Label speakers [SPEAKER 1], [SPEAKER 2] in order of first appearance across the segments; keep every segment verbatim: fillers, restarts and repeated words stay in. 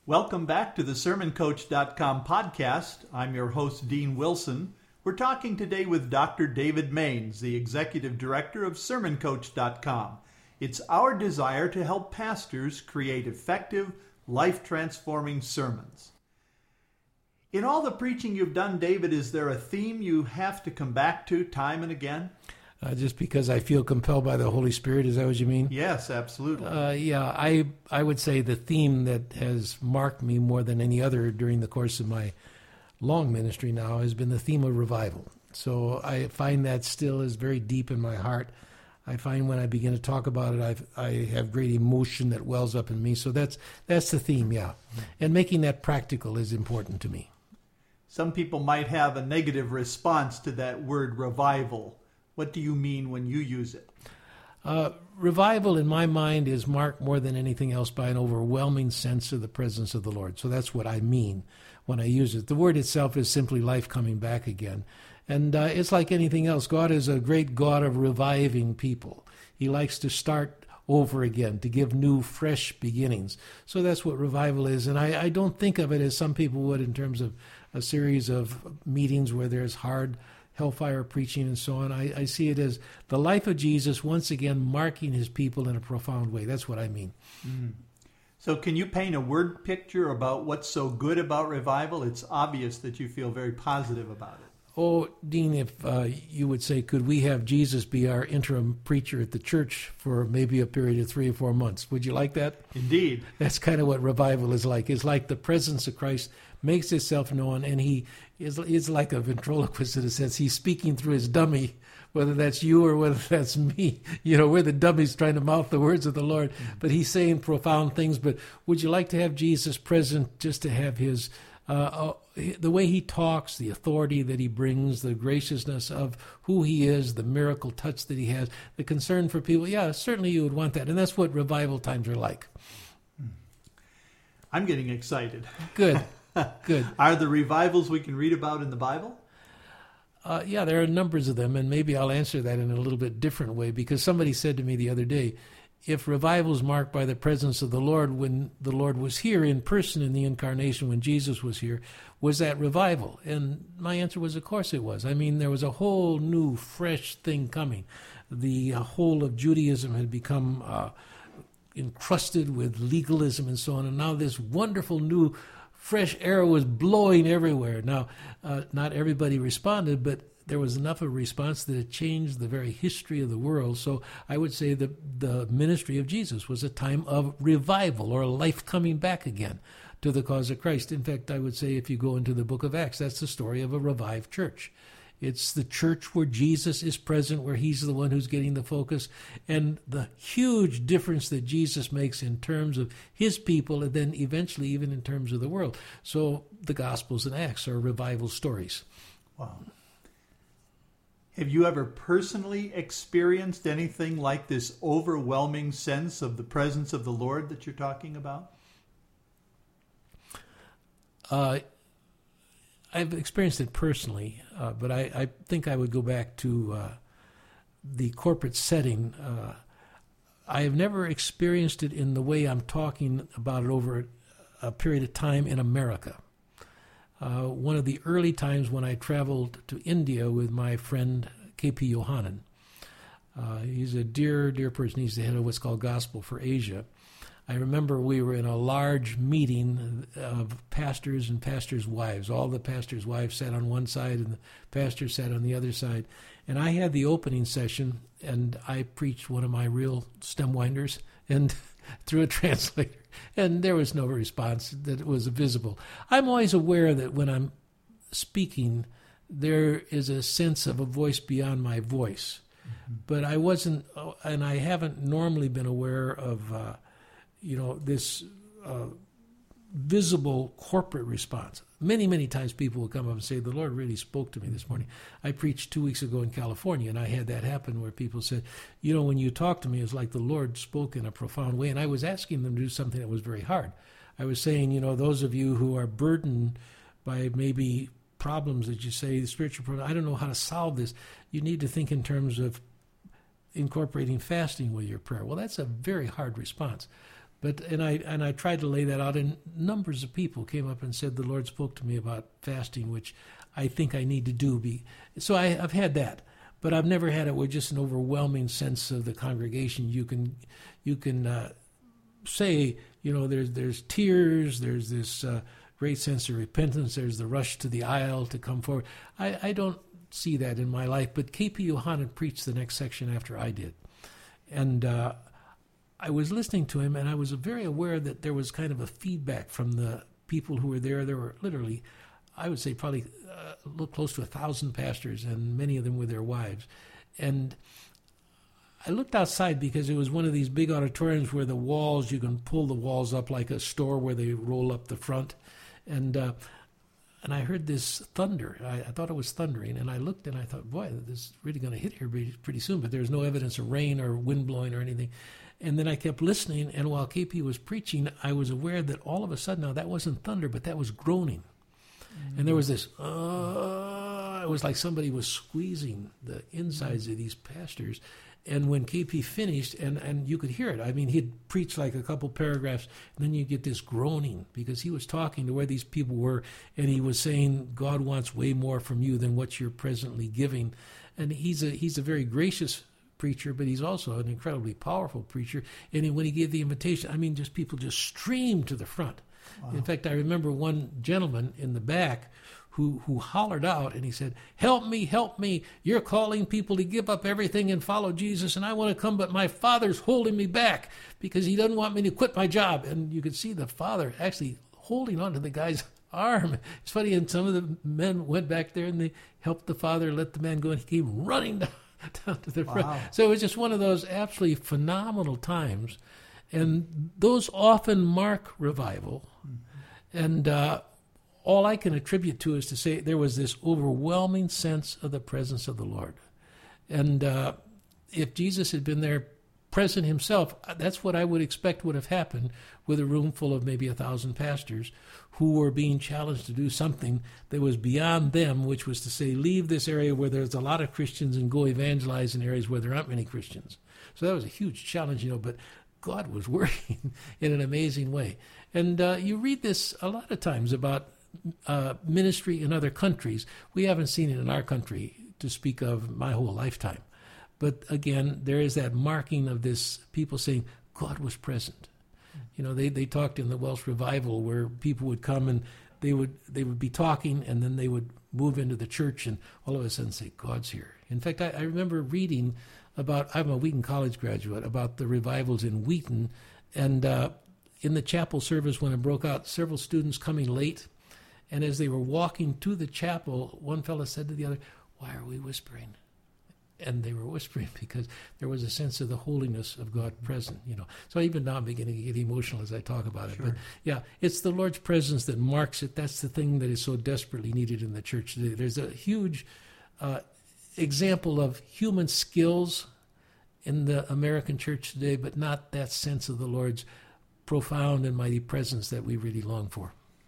[SPEAKER 1] Welcome back to the sermon coach dot com podcast. I'm your host, Dean Wilson. We're talking today with Doctor David Maines, the Executive Director of sermon coach dot com. It's our desire to help pastors create effective, life-transforming sermons. In all the preaching you've done, David, is there a theme you have to come back to time and again?
[SPEAKER 2] Uh, just because I feel compelled by the Holy Spirit, is that what you mean?
[SPEAKER 1] Yes, absolutely.
[SPEAKER 2] Uh, yeah, I I would say the theme that has marked me more than any other during the course of my long ministry now has been the theme of revival. So I find that still is very deep in my heart. I find when I begin to talk about it, I've, I have great emotion that wells up in me. So that's that's the theme, yeah. And making that practical is important to me.
[SPEAKER 1] Some people might have a negative response to that word revival. What do you mean when you use it?
[SPEAKER 2] Uh, revival, in my mind, is marked more than anything else by an overwhelming sense of the presence of the Lord. So that's what I mean when I use it. The word itself is simply life coming back again. And uh, it's like anything else. God is a great God of reviving people. He likes to start over again, to give new, fresh beginnings. So that's what revival is. And I, I don't think of it as some people would in terms of a series of meetings where there's hard hellfire preaching and so on. I, I see it as the life of Jesus once again marking his people in a profound way. That's what I mean.
[SPEAKER 1] Mm. So can you paint a word picture about what's so good about revival? It's obvious that you feel very positive about it.
[SPEAKER 2] Oh, Dean, if uh, you would say, could we have Jesus be our interim preacher at the church for maybe a period of three or four months? Would you like that?
[SPEAKER 1] Indeed.
[SPEAKER 2] That's kind of what revival is like. It's like the presence of Christ makes itself known, and he is, is like a ventriloquist in a sense. He's speaking through his dummy, whether that's you or whether that's me. You know, we're the dummies trying to mouth the words of the Lord, mm-hmm. but he's saying profound things. But would you like to have Jesus present just to have his Uh, uh, the way he talks, the authority that he brings, the graciousness of who he is, the miracle touch that he has, the concern for people? Yeah, certainly you would want that. And that's what revival times are like.
[SPEAKER 1] I'm getting excited.
[SPEAKER 2] Good, good.
[SPEAKER 1] Are there revivals we can read about in the Bible?
[SPEAKER 2] Uh, yeah, there are numbers of them, and maybe I'll answer that in a little bit different way, because somebody said to me the other day, if revival is marked by the presence of the Lord when the Lord was here in person in the incarnation, when Jesus was here, was that revival? And my answer was, of course it was. I mean, there was a whole new, fresh thing coming. The uh, whole of Judaism had become uh, encrusted with legalism and so on, and now this wonderful new, fresh air was blowing everywhere. Now, uh, not everybody responded, but there was enough of a response that it changed the very history of the world. So I would say that the ministry of Jesus was a time of revival, or life coming back again to the cause of Christ. In fact, I would say if you go into the book of Acts, that's the story of a revived church. It's the church where Jesus is present, where he's the one who's getting the focus, and the huge difference that Jesus makes in terms of his people, and then eventually even in terms of the world. So the Gospels and Acts are revival stories.
[SPEAKER 1] Wow. Have you ever personally experienced anything like this overwhelming sense of the presence of the Lord that you're talking about?
[SPEAKER 2] Uh, I've experienced it personally, uh, but I, I think I would go back to uh, the corporate setting. Uh, I have never experienced it in the way I'm talking about it over a period of time in America. Uh, one of the early times when I traveled to India with my friend K P Yohanan. Uh, he's a dear, dear person. He's the head of what's called Gospel for Asia. I remember we were in a large meeting of pastors and pastors' wives. All the pastors' wives sat on one side and the pastors sat on the other side. And I had the opening session, and I preached one of my real stem winders and through a translator. And there was no response that was visible. I'm always aware that when I'm speaking, there is a sense of a voice beyond my voice. Mm-hmm. But I wasn't, and I haven't normally been aware of, uh, you know, this uh, visible corporate response. Many, many times people will come up and say, the Lord really spoke to me this morning. I preached two weeks ago in California, and I had that happen where people said, you know, when you talk to me, it's like the Lord spoke in a profound way. And I was asking them to do something that was very hard. I was saying, you know, those of you who are burdened by maybe problems that you say, the spiritual problem, I don't know how to solve this. You need to think in terms of incorporating fasting with your prayer. Well, that's a very hard response. But and I and I tried to lay that out, and numbers of people came up and said the Lord spoke to me about fasting, which I think I need to do. Be so I, I've had that, but I've never had it with just an overwhelming sense of the congregation. You can you can uh, say, you know, there's there's tears, there's this uh, great sense of repentance, there's the rush to the aisle to come forward. I, I don't see that in my life, but K P Yohanan preached the next section after I did, and. Uh, I was listening to him, and I was very aware that there was kind of a feedback from the people who were there. There were literally, I would say, probably uh, a little close to a thousand pastors, and many of them with their wives. And I looked outside because it was one of these big auditoriums where the walls, you can pull the walls up like a store where they roll up the front. And uh, and I heard this thunder. I, I thought it was thundering, and I looked and I thought, boy, this is really going to hit here pretty, pretty soon. But there was no evidence of rain or wind blowing or anything. And then I kept listening, and while K P was preaching, I was aware that all of a sudden, now that wasn't thunder, but that was groaning. Mm-hmm. And there was this, uh, it was like somebody was squeezing the insides mm-hmm. of these pastors. And when K P finished, and, and you could hear it, I mean, he'd preached like a couple paragraphs, and then you get this groaning, because he was talking to where these people were, and he was saying, God wants way more from you than what you're presently giving. And he's a he's a very gracious preacher, but he's also an incredibly powerful preacher. And when he gave the invitation, I mean, just people just streamed to the front. Wow. In fact, I remember one gentleman in the back who who hollered out, and he said, help me, help me. You're calling people to give up everything and follow Jesus, and I want to come, but my father's holding me back because he doesn't want me to quit my job. And you could see the father actually holding onto the guy's arm. It's funny, and some of the men went back there, and they helped the father let the man go, and he came running down. down to the front. Wow. So it was just one of those absolutely phenomenal times. And those often mark revival. Mm-hmm. And uh, all I can attribute to is to say there was this overwhelming sense of the presence of the Lord. And uh, if Jesus had been there present himself, that's what I would expect would have happened with a room full of maybe a thousand pastors who were being challenged to do something that was beyond them, which was to say, leave this area where there's a lot of Christians and go evangelize in areas where there aren't many Christians. So that was a huge challenge, you know, but God was working in an amazing way. And uh, you read this a lot of times about uh, ministry in other countries. We haven't seen it in our country to speak of my whole lifetime. But again, there is that marking of this, people saying, God was present. You know, they, they talked in the Welsh revival where people would come and they would they would be talking, and then they would move into the church and all of a sudden say, God's here. In fact, I, I remember reading about, I'm a Wheaton College graduate, about the revivals in Wheaton. And uh, in the chapel service when it broke out, several students coming late. And as they were walking to the chapel, one fellow said to the other, why are we whispering? And they were whispering because there was a sense of the holiness of God present, you know. So even now I'm beginning to get emotional as I talk about it. Sure. But yeah, it's the Lord's presence that marks it. That's the thing that is so desperately needed in the church today. There's a huge uh, example of human skills in the American church today, but not that sense of the Lord's profound and mighty presence that we really long for.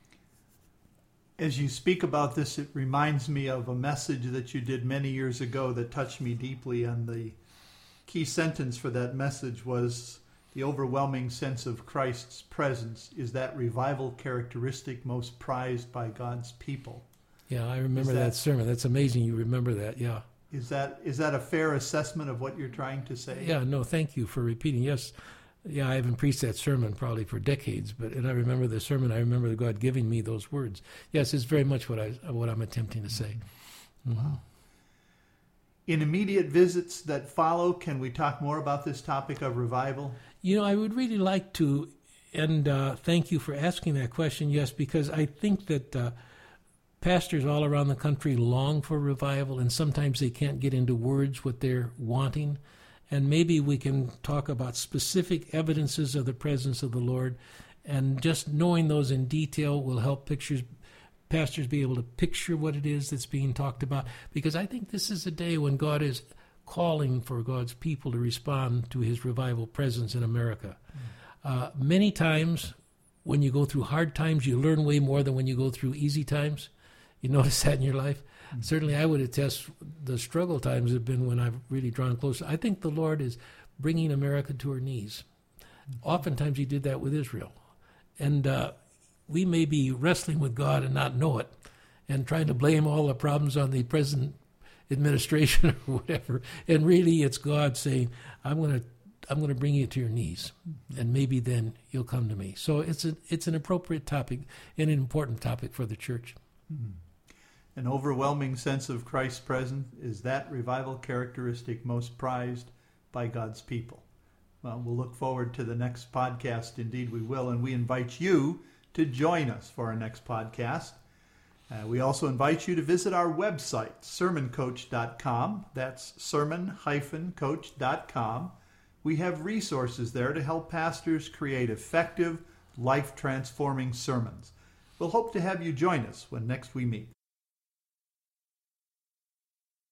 [SPEAKER 1] As you speak about this, it reminds me of a message that you did many years ago that touched me deeply, and the key sentence for that message was, the overwhelming sense of Christ's presence is that revival characteristic most prized by God's people.
[SPEAKER 2] Yeah, I remember that, that sermon. That's amazing you remember that, yeah.
[SPEAKER 1] Is that is that a fair assessment of what you're trying to say?
[SPEAKER 2] Yeah, no, thank you for repeating. Yes. Yeah, I haven't preached that sermon probably for decades, but and I remember the sermon. I remember God giving me those words. Yes, it's very much what I what I'm attempting to say. Mm-hmm.
[SPEAKER 1] Wow. In immediate visits that follow, can we talk more about this topic of revival?
[SPEAKER 2] You know, I would really like to, and uh, thank you for asking that question. Yes, because I think that uh, pastors all around the country long for revival, and sometimes they can't get into words what they're wanting. And maybe we can talk about specific evidences of the presence of the Lord, and just knowing those in detail will help pictures, pastors be able to picture what it is that's being talked about. Because I think this is a day when God is calling for God's people to respond to his revival presence in America. Mm. Uh, many times when you go through hard times, you learn way more than when you go through easy times. You notice that in your life? Mm-hmm. Certainly I would attest the struggle times have been when I've really drawn closer. I think the Lord is bringing America to her knees. Oftentimes he did that with Israel. And uh, we may be wrestling with God and not know it, and trying to blame all the problems on the present administration or whatever. And really it's God saying, I'm going to I'm going to bring you to your knees, and maybe then you'll come to me. So it's a, it's an appropriate topic and an important topic for the church.
[SPEAKER 1] Mm-hmm. An overwhelming sense of Christ's presence is that revival characteristic most prized by God's people. Well, we'll look forward to the next podcast. Indeed, we will, and we invite you to join us for our next podcast. Uh, we also invite you to visit our website, sermon coach dot com. That's sermon coach dot com. We have resources there to help pastors create effective, life-transforming sermons. We'll hope to have you join us when next we meet.